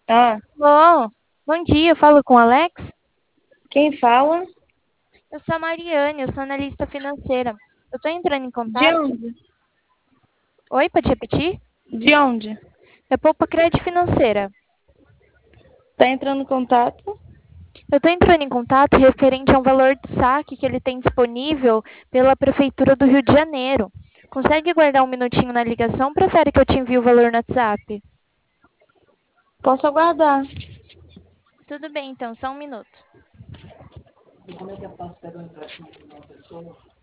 Ah, Bom, bom dia, eu falo com o Alex. quem fala? Eu sou a Mariane, eu sou analista financeira. Eu estou entrando em De contato. onde? Oi, pode repetir? De onde? É Poupa Crédito Financeira. Tá entrando em contato? Eu estou entrando em contato referente a um valor de saque que ele tem disponível pela Prefeitura do Rio de Janeiro. Consegue guardar um minutinho na ligação? Prefere que eu te envie o valor no WhatsApp? Posso aguardar. Tudo bem, então, só um minuto. E como é que eu faço para eu entrar aqui com uma pessoa?